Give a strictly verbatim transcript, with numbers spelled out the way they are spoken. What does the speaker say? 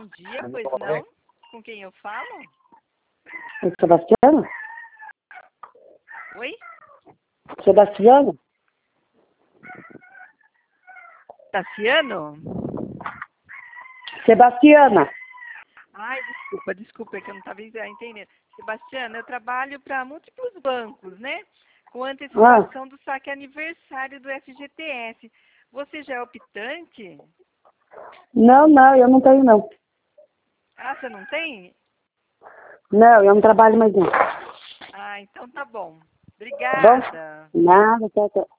dia, pois não? Com quem eu falo? O Sebastiano? Oi? Sebastiano? Tassiano? Sebastiana. Ai, desculpa, desculpa, é que eu não estava entendendo. Sebastiano, eu trabalho para múltiplos bancos, né? Com antecipação do saque aniversário do F G T S. Você já é optante? Não, não, eu não tenho não. Ah, você não tem? Não, eu não trabalho mais não. Ah, então tá bom. Tá bom? Obrigada. Nada, tchau, tchau.